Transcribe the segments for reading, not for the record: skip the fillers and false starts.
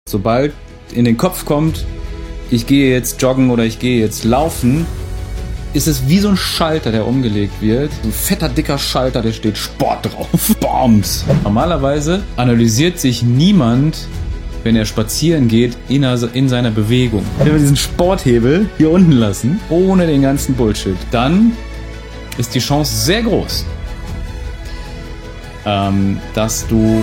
Sobald in den Kopf kommt, ich gehe jetzt joggen oder ich gehe jetzt laufen, ist es wie so ein Schalter, der umgelegt wird. So ein fetter, dicker Schalter, der steht Sport drauf. Bombs! Normalerweise analysiert sich niemand, wenn er spazieren geht, in seiner Bewegung. Wenn wir diesen Sporthebel hier unten lassen, ohne den ganzen Bullshit, dann ist die Chance sehr groß, dass du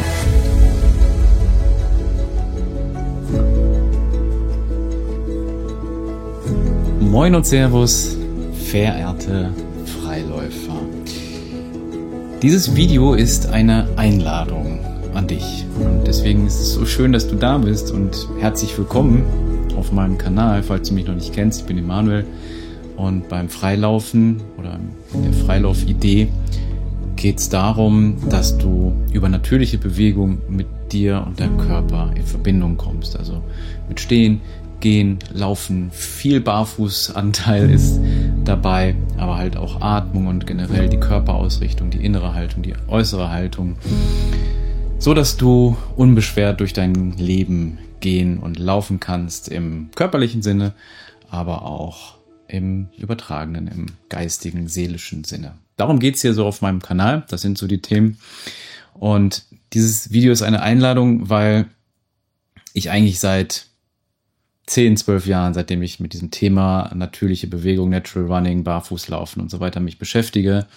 Moin und Servus, verehrte Freiläufer. Dieses Video ist eine Einladung an dich. Und deswegen ist es so schön, dass du da bist und herzlich willkommen auf meinem Kanal, falls du mich noch nicht kennst. Ich bin Emanuel und beim Freilaufen oder in der Freilaufidee geht es darum, dass du über natürliche Bewegung mit dir und deinem Körper in Verbindung kommst. Also mit Stehen, Gehen, Laufen, viel Barfußanteil ist dabei, aber halt auch Atmung und generell die Körperausrichtung, die innere Haltung, die äußere Haltung, so dass du unbeschwert durch dein Leben gehen und laufen kannst im körperlichen Sinne, aber auch im übertragenen, im geistigen, seelischen Sinne. Darum geht's hier so auf meinem Kanal, das sind so die Themen. Und dieses Video ist eine Einladung, weil ich eigentlich seit 10, 12 Jahren, seitdem ich mit diesem Thema natürliche Bewegung, Natural Running, Barfußlaufen und so weiter mich beschäftige,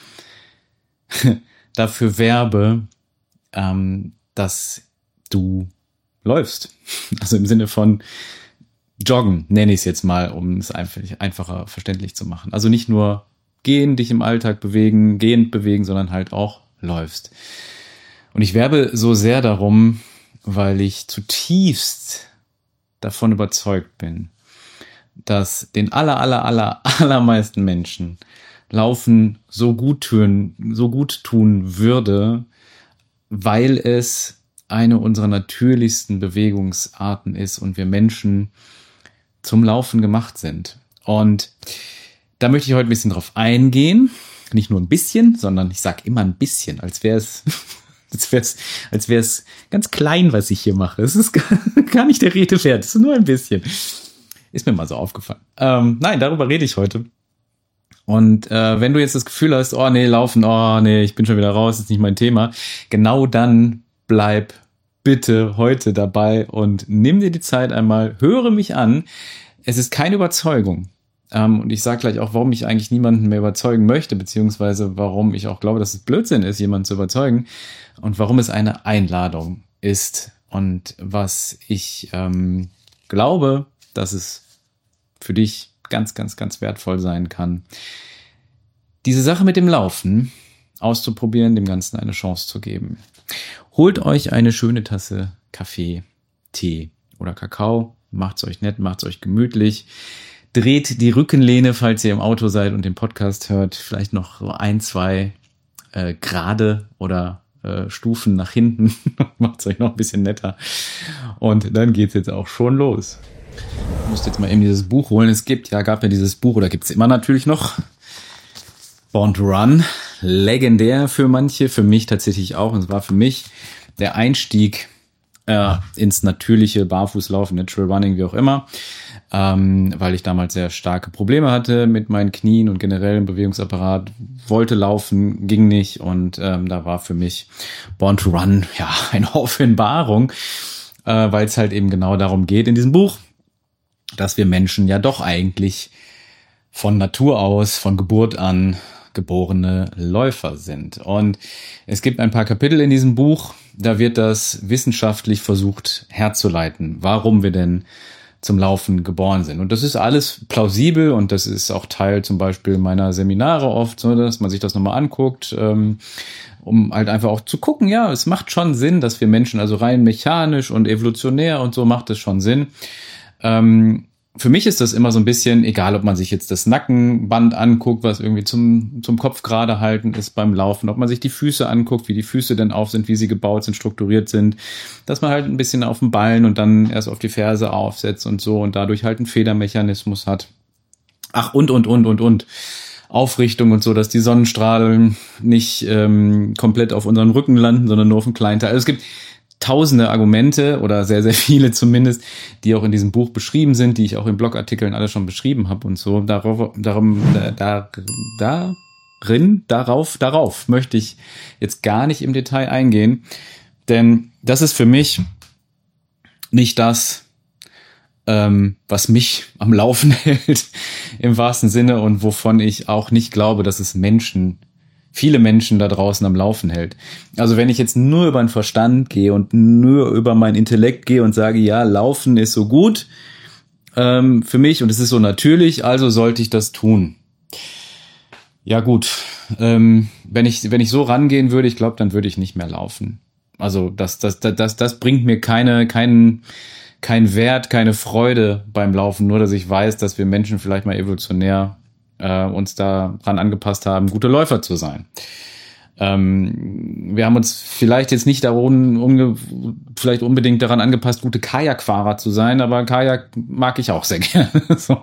dafür werbe, dass du läufst. Also im Sinne von Joggen, nenne ich es jetzt mal, um es einfacher verständlich zu machen. Also nicht nur gehen, dich im Alltag bewegen, gehend bewegen, sondern halt auch läufst. Und ich werbe so sehr darum, weil ich zutiefst davon überzeugt bin, dass den allermeisten Menschen Laufen so gut tun würde, weil es eine unserer natürlichsten Bewegungsarten ist und wir Menschen zum Laufen gemacht sind. Und da möchte ich heute ein bisschen drauf eingehen. Nicht nur ein bisschen, sondern ich sage immer ein bisschen, als wäre es ganz klein, was ich hier mache. Es ist gar nicht der Rede wert, es ist nur ein bisschen. Ist mir mal so aufgefallen. Nein, darüber rede ich heute. Und wenn du jetzt das Gefühl hast, oh nee, laufen, oh nee, ich bin schon wieder raus, ist nicht mein Thema, genau dann bleib bitte heute dabei und nimm dir die Zeit einmal, höre mich an. Es ist keine Überzeugung. Und ich sage gleich auch, warum ich eigentlich niemanden mehr überzeugen möchte, beziehungsweise warum ich auch glaube, dass es Blödsinn ist, jemanden zu überzeugen und warum es eine Einladung ist und was ich glaube, dass es für dich ganz, ganz, ganz wertvoll sein kann, diese Sache mit dem Laufen auszuprobieren, dem Ganzen eine Chance zu geben. Holt euch eine schöne Tasse Kaffee, Tee oder Kakao, macht's euch nett, macht's euch gemütlich. Dreht die Rückenlehne, falls ihr im Auto seid und den Podcast hört, vielleicht noch so 1, 2 Grade oder Stufen nach hinten. Macht es euch noch ein bisschen netter. Und dann geht's jetzt auch schon los. Ich musste jetzt mal eben dieses Buch holen. Gab ja dieses Buch, oder gibt's immer natürlich noch. Born to Run. Legendär für manche, für mich tatsächlich auch. Und es war für mich der Einstieg ins natürliche Barfußlaufen, Natural Running, wie auch immer. Weil ich damals sehr starke Probleme hatte mit meinen Knien und generell im Bewegungsapparat, wollte laufen, ging nicht und da war für mich Born to Run ja eine Offenbarung, weil es halt eben genau darum geht in diesem Buch, dass wir Menschen ja doch eigentlich von Natur aus, von Geburt an geborene Läufer sind. Und es gibt ein paar Kapitel in diesem Buch, da wird das wissenschaftlich versucht herzuleiten, warum wir denn zum Laufen geboren sind. Und das ist alles plausibel und das ist auch Teil zum Beispiel meiner Seminare oft, so dass man sich das nochmal anguckt, um halt einfach auch zu gucken, ja, es macht schon Sinn, dass wir Menschen, also rein mechanisch und evolutionär und so macht es schon Sinn. Für mich ist das immer so ein bisschen, egal ob man sich jetzt das Nackenband anguckt, was irgendwie zum Kopf gerade halten ist beim Laufen, ob man sich die Füße anguckt, wie die Füße denn auf sind, wie sie gebaut sind, strukturiert sind, dass man halt ein bisschen auf den Ballen und dann erst auf die Ferse aufsetzt und so und dadurch halt einen Federmechanismus hat. Ach, und. Aufrichtung und so, dass die Sonnenstrahlen nicht komplett auf unseren Rücken landen, sondern nur auf dem kleinen Teil. Also es gibt tausende Argumente oder sehr, sehr viele zumindest, die auch in diesem Buch beschrieben sind, die ich auch in Blogartikeln alle schon beschrieben habe und so. Darauf möchte ich jetzt gar nicht im Detail eingehen, denn das ist für mich nicht das, was mich am Laufen hält, im wahrsten Sinne, und wovon ich auch nicht glaube, dass es viele Menschen da draußen am Laufen hält. Also wenn ich jetzt nur über den Verstand gehe und nur über meinen Intellekt gehe und sage, ja, Laufen ist so gut für mich und es ist so natürlich, also sollte ich das tun. Ja gut, wenn ich so rangehen würde, ich glaube, dann würde ich nicht mehr laufen. Also das bringt mir keinen Wert, keine Freude beim Laufen, nur dass ich weiß, dass wir Menschen vielleicht mal evolutionär uns daran angepasst haben, gute Läufer zu sein. Wir haben uns vielleicht jetzt nicht vielleicht unbedingt daran angepasst, gute Kajakfahrer zu sein, aber Kajak mag ich auch sehr gerne. So.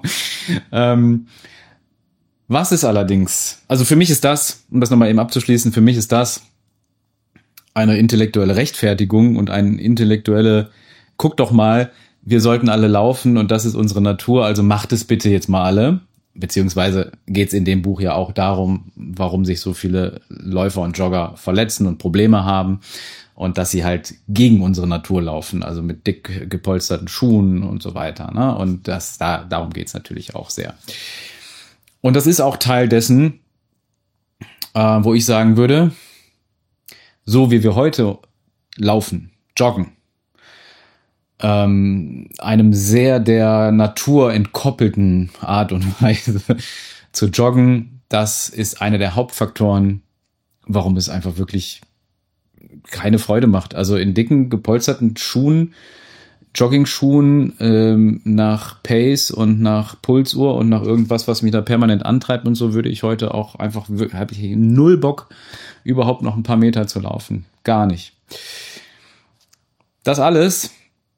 Was ist allerdings, also für mich ist das, um das nochmal eben abzuschließen, für mich ist das eine intellektuelle Rechtfertigung und eine intellektuelle, guck doch mal, wir sollten alle laufen und das ist unsere Natur, also macht es bitte jetzt mal alle. Beziehungsweise geht es in dem Buch ja auch darum, warum sich so viele Läufer und Jogger verletzen und Probleme haben und dass sie halt gegen unsere Natur laufen, also mit dick gepolsterten Schuhen und so weiter. Ne? Und darum geht es natürlich auch sehr. Und das ist auch Teil dessen, wo ich sagen würde, so wie wir heute laufen, joggen, einem sehr der Natur entkoppelten Art und Weise zu joggen, das ist einer der Hauptfaktoren, warum es einfach wirklich keine Freude macht. Also in dicken, gepolsterten Schuhen, Jogging-Schuhen, nach Pace und nach Pulsuhr und nach irgendwas, was mich da permanent antreibt und so, würde ich heute auch einfach, habe ich null Bock, überhaupt noch ein paar Meter zu laufen. Gar nicht. Das alles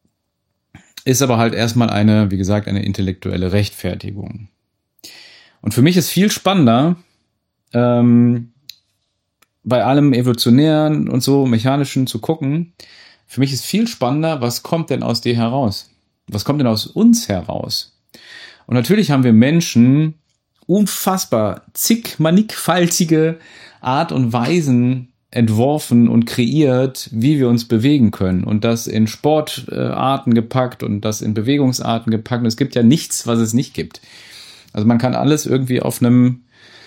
ist aber halt erstmal eine intellektuelle Rechtfertigung. Und für mich ist viel spannender, bei allem Evolutionären und so Mechanischen zu gucken, für mich ist viel spannender, was kommt denn aus dir heraus? Was kommt denn aus uns heraus? Und natürlich haben wir Menschen unfassbar mannigfaltige Art und Weisen entworfen und kreiert, wie wir uns bewegen können. Und das in Sportarten gepackt und das in Bewegungsarten gepackt. Und es gibt ja nichts, was es nicht gibt. Also man kann alles irgendwie auf einem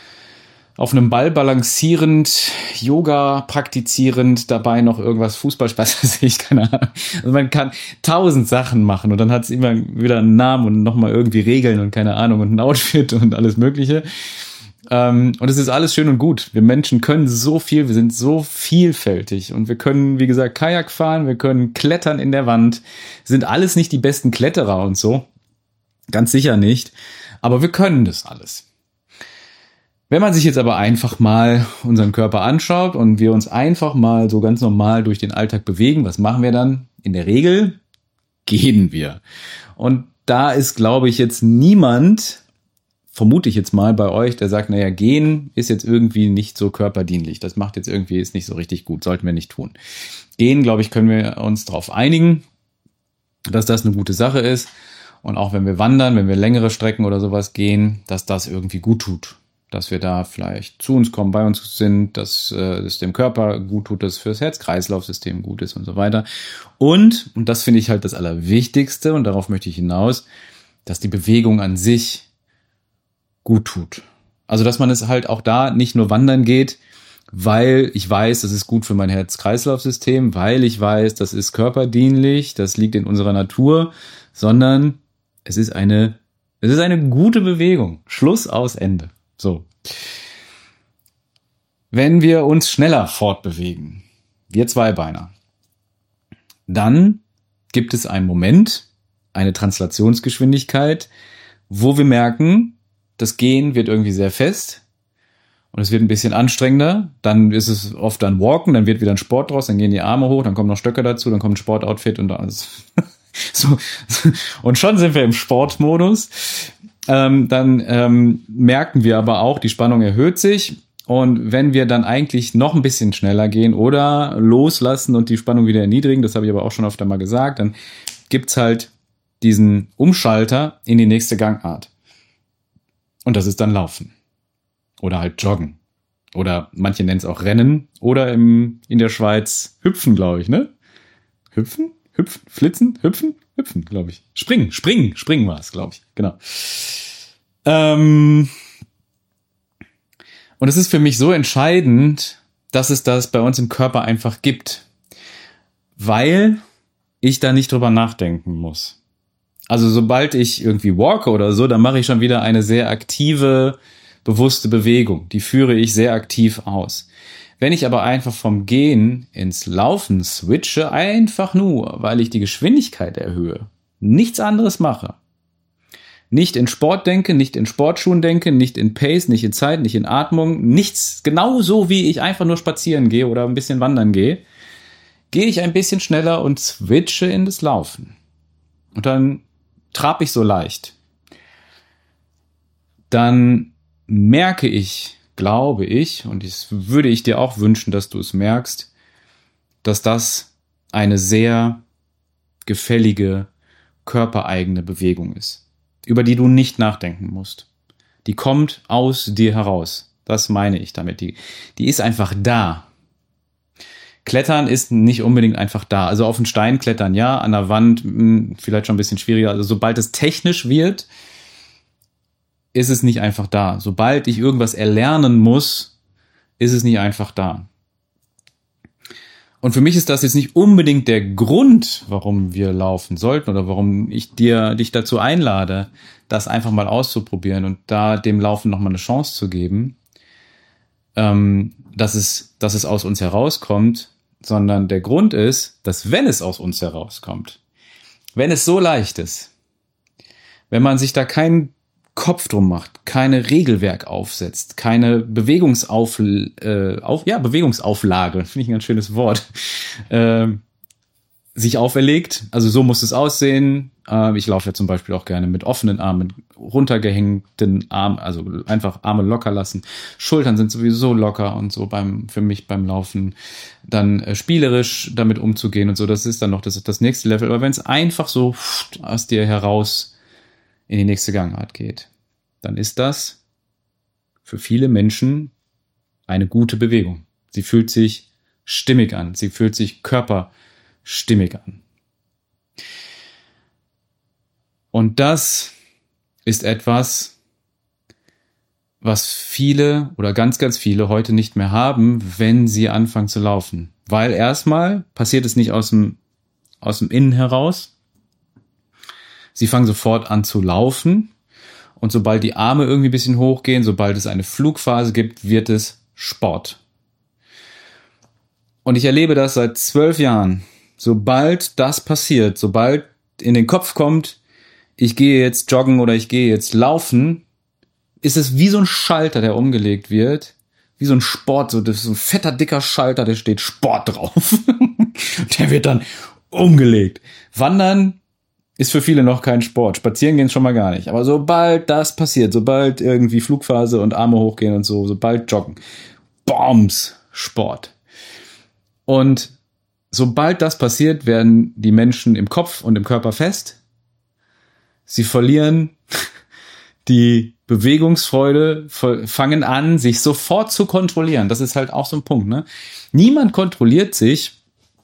Ball balancierend, Yoga praktizierend, dabei noch irgendwas Fußballspaß, sehe ich keine Ahnung. Also man kann 1000 Sachen machen und dann hat es immer wieder einen Namen und nochmal irgendwie Regeln und keine Ahnung und ein Outfit und alles Mögliche. Und es ist alles schön und gut. Wir Menschen können so viel, wir sind so vielfältig und wir können, wie gesagt, Kajak fahren, wir können klettern in der Wand, sind alles nicht die besten Kletterer und so. Ganz sicher nicht. Aber wir können das alles. Wenn man sich jetzt aber einfach mal unseren Körper anschaut und wir uns einfach mal so ganz normal durch den Alltag bewegen, was machen wir dann? In der Regel gehen wir. Und da ist, glaube ich, jetzt niemand, vermute ich jetzt mal bei euch, der sagt, naja, gehen ist jetzt irgendwie nicht so körperdienlich. Das macht jetzt irgendwie, ist nicht so richtig gut, sollten wir nicht tun. Gehen, glaube ich, können wir uns darauf einigen, dass das eine gute Sache ist. Und auch wenn wir wandern, wenn wir längere Strecken oder sowas gehen, dass das irgendwie gut tut. Dass wir da vielleicht zu uns kommen, bei uns sind, dass es dem Körper gut tut, dass es fürs Herz-Kreislauf-System gut ist und so weiter. Und das finde ich halt das Allerwichtigste und darauf möchte ich hinaus, dass die Bewegung an sich gut tut. Also dass man es halt auch da nicht nur wandern geht, weil ich weiß, das ist gut für mein Herz-Kreislauf-System, weil ich weiß, das ist körperdienlich, das liegt in unserer Natur, sondern es ist eine gute Bewegung. Schluss, aus, Ende. So. Wenn wir uns schneller fortbewegen, wir Zweibeiner, dann gibt es einen Moment, eine Translationsgeschwindigkeit, wo wir merken, das Gehen wird irgendwie sehr fest und es wird ein bisschen anstrengender. Dann ist es oft ein Walken, dann wird wieder ein Sport draus, dann gehen die Arme hoch, dann kommen noch Stöcke dazu, dann kommt ein Sportoutfit und alles. So. Und schon sind wir im Sportmodus. Dann merken wir aber auch, die Spannung erhöht sich Und wenn wir dann eigentlich noch ein bisschen schneller gehen oder loslassen und die Spannung wieder erniedrigen, das habe ich aber auch schon öfter mal gesagt, dann gibt's halt diesen Umschalter in die nächste Gangart. Und das ist dann Laufen. Oder halt Joggen. Oder manche nennen es auch Rennen. Oder in der Schweiz Hüpfen, glaube ich, ne? Hüpfen, Flitzen, Hüpfen, glaube ich. Springen war es, glaube ich. Genau. Und es ist für mich so entscheidend, dass es das bei uns im Körper einfach gibt. Weil ich da nicht drüber nachdenken muss. Also sobald ich irgendwie walke oder so, dann mache ich schon wieder eine sehr aktive, bewusste Bewegung. Die führe ich sehr aktiv aus. Wenn ich aber einfach vom Gehen ins Laufen switche, einfach nur, weil ich die Geschwindigkeit erhöhe, nichts anderes mache, nicht in Sport denke, nicht in Sportschuhen denke, nicht in Pace, nicht in Zeit, nicht in Atmung, nichts, genauso wie ich einfach nur spazieren gehe oder ein bisschen wandern gehe ich ein bisschen schneller und switche in das Laufen. Und dann trabe ich so leicht. Dann merke ich, glaube ich, und das würde ich dir auch wünschen, dass du es merkst, dass das eine sehr gefällige, körpereigene Bewegung ist, über die du nicht nachdenken musst. Die kommt aus dir heraus. Das meine ich damit. Die ist einfach da. Klettern ist nicht unbedingt einfach da. Also auf einen Stein klettern, ja, an der Wand vielleicht schon ein bisschen schwieriger. Also sobald es technisch wird, ist es nicht einfach da. Sobald ich irgendwas erlernen muss, ist es nicht einfach da. Und für mich ist das jetzt nicht unbedingt der Grund, warum wir laufen sollten oder warum ich dich dazu einlade, das einfach mal auszuprobieren und da dem Laufen nochmal eine Chance zu geben, dass es aus uns herauskommt, sondern der Grund ist, dass wenn es aus uns herauskommt, wenn es so leicht ist, wenn man sich da keinen Kopf drum macht, keine Regelwerk aufsetzt, keine Bewegungsauflage, finde ich ein ganz schönes Wort, sich auferlegt. Also so muss es aussehen. Ich laufe ja zum Beispiel auch gerne mit offenen Armen, runtergehängten Armen, also einfach Arme locker lassen. Schultern sind sowieso locker und so für mich beim Laufen. Dann spielerisch damit umzugehen und so, das ist dann noch das nächste Level. Aber wenn es einfach so aus dir heraus in die nächste Gangart geht, dann ist das für viele Menschen eine gute Bewegung. Sie fühlt sich stimmig an, sie fühlt sich körperstimmig an. Und das ist etwas, was viele oder ganz, ganz viele heute nicht mehr haben, wenn sie anfangen zu laufen. Weil erstmal passiert es nicht aus dem Innen heraus. Sie fangen sofort an zu laufen. Und sobald die Arme irgendwie ein bisschen hochgehen, sobald es eine Flugphase gibt, wird es Sport. Und ich erlebe das seit 12 Jahren. Sobald das passiert, sobald in den Kopf kommt, ich gehe jetzt joggen oder ich gehe jetzt laufen, ist es wie so ein Schalter, der umgelegt wird. Wie so ein Sport, das ist so ein fetter, dicker Schalter, da steht Sport drauf. Der wird dann umgelegt. Wandern ist für viele noch kein Sport. Spazieren gehen schon mal gar nicht. Aber sobald das passiert, sobald irgendwie Flugphase und Arme hochgehen und so, sobald Joggen, Bombs, Sport. Und sobald das passiert, werden die Menschen im Kopf und im Körper fest. Sie verlieren die Bewegungsfreude, fangen an, sich sofort zu kontrollieren. Das ist halt auch so ein Punkt, ne? Niemand kontrolliert sich,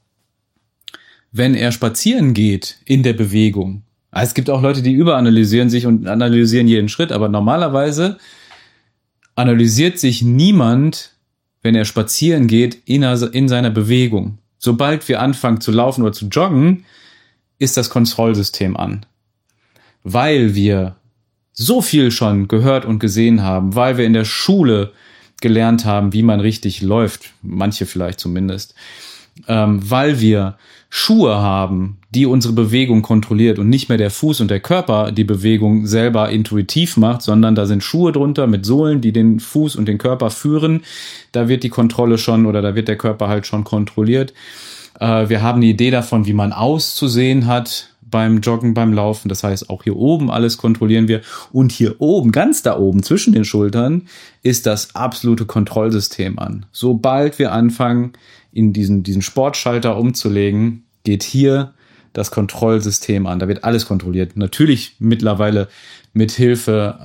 wenn er spazieren geht in der Bewegung. Es gibt auch Leute, die überanalysieren sich und analysieren jeden Schritt, aber normalerweise analysiert sich niemand, wenn er spazieren geht, in seiner Bewegung. Sobald wir anfangen zu laufen oder zu joggen, ist das Kontrollsystem an. Weil wir so viel schon gehört und gesehen haben, weil wir in der Schule gelernt haben, wie man richtig läuft, manche vielleicht zumindest, weil wir Schuhe haben, die unsere Bewegung kontrolliert und nicht mehr der Fuß und der Körper die Bewegung selber intuitiv macht, sondern da sind Schuhe drunter mit Sohlen, die den Fuß und den Körper führen. Da wird die Kontrolle schon oder da wird der Körper halt schon kontrolliert. Wir haben eine Idee davon, wie man auszusehen hat, beim Joggen, beim Laufen. Das heißt, auch hier oben alles kontrollieren wir. Und hier oben, ganz da oben, zwischen den Schultern, ist das absolute Kontrollsystem an. Sobald wir anfangen, in diesen Sportschalter umzulegen, geht hier das Kontrollsystem an. Da wird alles kontrolliert. Natürlich mittlerweile mit Hilfe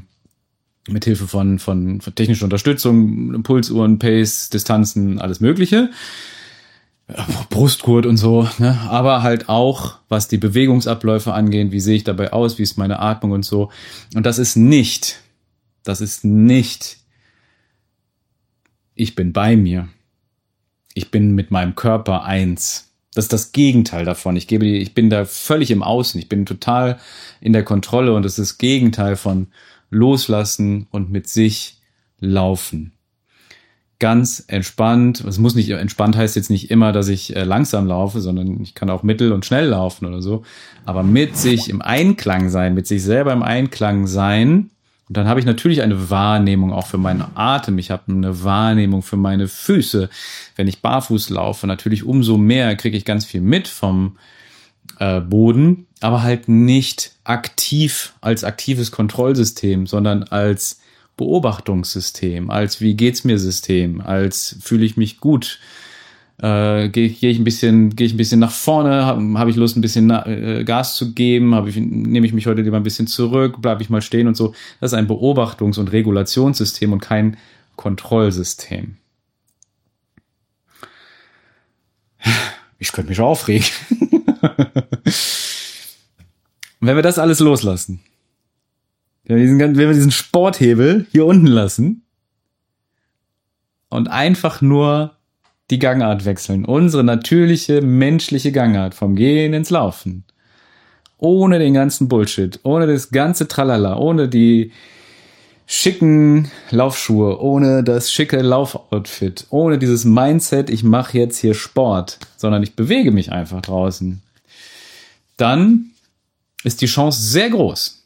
von technischer Unterstützung, Pulsuhren, Pace, Distanzen, alles Mögliche. Brustgurt und so, ne? Aber halt auch, was die Bewegungsabläufe angeht, wie sehe ich dabei aus, wie ist meine Atmung und so. Und das ist nicht, ich bin bei mir. Ich bin mit meinem Körper eins. Das ist das Gegenteil davon. Ich bin da völlig im Außen. Ich bin total in der Kontrolle und das ist das Gegenteil von loslassen und mit sich laufen. Ganz entspannt. Es muss nicht, entspannt heißt jetzt nicht immer, dass ich langsam laufe, sondern ich kann auch mittel und schnell laufen oder so. Aber mit sich im Einklang sein, mit sich selber im Einklang sein. Und dann habe ich natürlich eine Wahrnehmung auch für meinen Atem. Ich habe eine Wahrnehmung für meine Füße. Wenn ich barfuß laufe, natürlich umso mehr kriege ich ganz viel mit vom Boden, aber halt nicht aktiv als aktives Kontrollsystem, sondern als Beobachtungssystem, als wie geht's mir System, als fühle ich mich gut, gehe ich ein bisschen nach vorne, habe ich Lust ein bisschen Gas zu geben, nehme ich mich heute lieber ein bisschen zurück, bleibe ich mal stehen und so. Das ist ein Beobachtungs- und Regulationssystem und kein Kontrollsystem. Ich könnte mich schon aufregen. Wenn wir das alles loslassen, wenn wir diesen Sporthebel hier unten lassen und einfach nur die Gangart wechseln, unsere natürliche menschliche Gangart vom Gehen ins Laufen, ohne den ganzen Bullshit, ohne das ganze Tralala, ohne die schicken Laufschuhe, ohne das schicke Laufoutfit, ohne dieses Mindset, ich mache jetzt hier Sport, sondern ich bewege mich einfach draußen, dann ist die Chance sehr groß,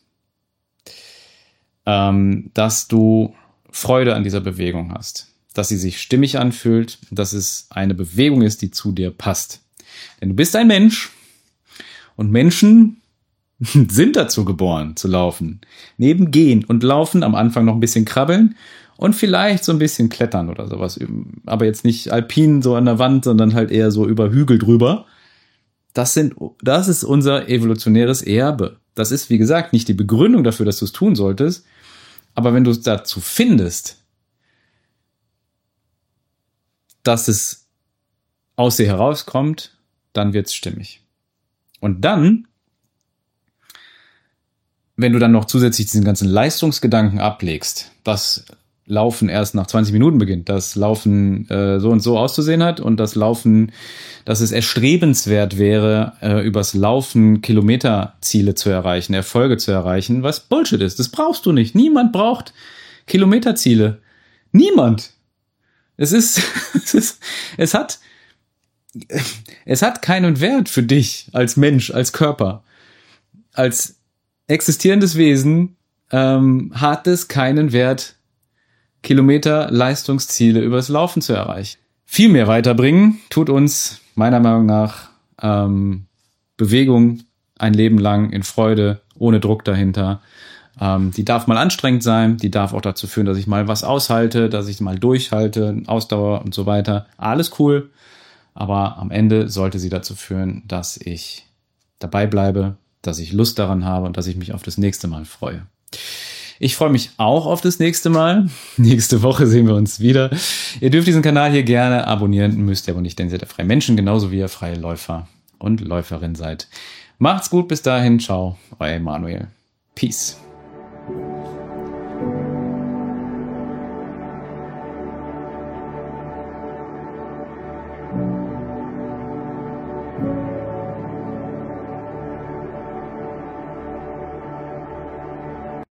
dass du Freude an dieser Bewegung hast, dass sie sich stimmig anfühlt, dass es eine Bewegung ist, die zu dir passt. Denn du bist ein Mensch und Menschen sind dazu geboren, zu laufen. Neben Gehen und Laufen am Anfang noch ein bisschen krabbeln und vielleicht so ein bisschen klettern oder sowas. Aber jetzt nicht alpin so an der Wand, sondern halt eher so über Hügel drüber. Das ist unser evolutionäres Erbe. Das ist, wie gesagt, nicht die Begründung dafür, dass du es tun solltest. Aber wenn du es dazu findest, dass es aus dir herauskommt, dann wird's stimmig. Und dann, wenn du dann noch zusätzlich diesen ganzen Leistungsgedanken ablegst, dass Laufen erst nach 20 Minuten beginnt, dass Laufen so und so auszusehen hat und das Laufen, dass es erstrebenswert wäre, übers Laufen Kilometerziele zu erreichen, Erfolge zu erreichen, was Bullshit ist. Das brauchst du nicht. Niemand braucht Kilometerziele. Niemand. Es hat keinen Wert für dich als Mensch, als Körper, als existierendes Wesen hat es keinen Wert, Kilometer Leistungsziele übers Laufen zu erreichen. Viel mehr weiterbringen tut uns meiner Meinung nach Bewegung ein Leben lang in Freude, ohne Druck dahinter. Die darf mal anstrengend sein, die darf auch dazu führen, dass ich mal was aushalte, dass ich mal durchhalte, Ausdauer und so weiter. Alles cool, aber am Ende sollte sie dazu führen, dass ich dabei bleibe, dass ich Lust daran habe und dass ich mich auf das nächste Mal freue. Ich freue mich auch auf das nächste Mal. Nächste Woche sehen wir uns wieder. Ihr dürft diesen Kanal hier gerne abonnieren, müsst ihr aber nicht, denn ihr seid ja freie Menschen, genauso wie ihr freie Läufer und Läuferin seid. Macht's gut, bis dahin, ciao, euer Emanuel. Peace.